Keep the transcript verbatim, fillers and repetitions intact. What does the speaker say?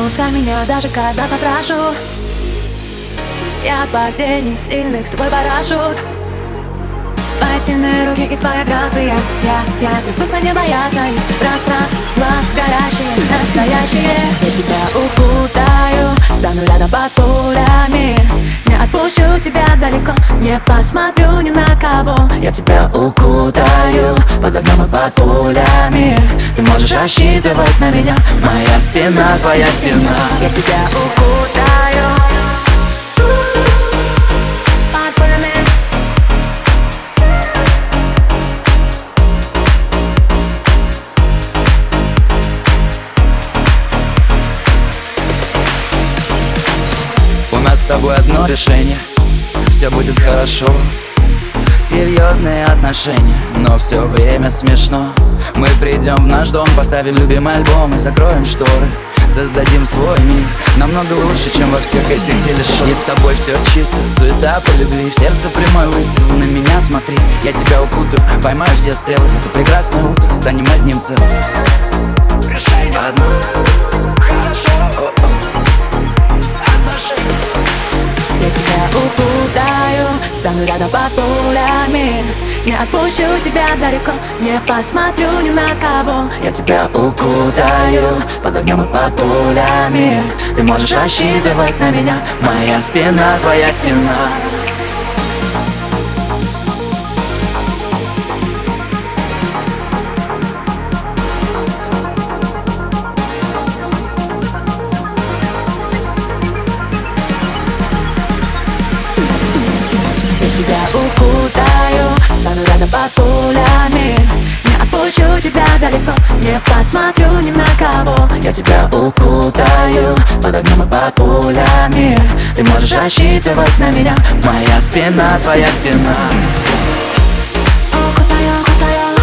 отпускай меня, даже когда попрошу. Я от падений сильных твой парашют. Твои сильные руки и твоя грация. Я, я привыкла не бояться их пространств, глаз горящие, настоящие. Я тебя укутаю, стану рядом под пулями. Не отпущу тебя далеко, не посмотрю ни на кого. Я тебя укутаю, под огнем и под пулями. Ты можешь рассчитывать на меня, моя спина, твоя стена. Я тебя укутаю. У нас с тобой одно решение, все будет хорошо. Серьезные отношения, но все время смешно. Мы придем в наш дом, поставим любимый альбом и закроем шторы. Создадим свой мир, намного лучше, чем во всех этих телешоу. И с тобой все чисто, суета по любви. В сердце прямой выстрел, на меня смотри. Я тебя укутаю, поймаю все стрелы. В это прекрасное утро станем одним целым. Решение одно. Хорошо. Я тебя укутаю, стану рядом под пулями. Не отпущу тебя далеко, не посмотрю ни на кого. Я тебя укутаю, под огнем и под пулями. Ты можешь рассчитывать на меня, моя спина, твоя стена. Я тебя укутаю, стану рядом под пулями. Не отпущу тебя далеко, не посмотрю ни на кого. Я тебя укутаю, под огнем и под пулями. Ты можешь рассчитывать на меня, моя спина, твоя стена. Укутаю, укутаю.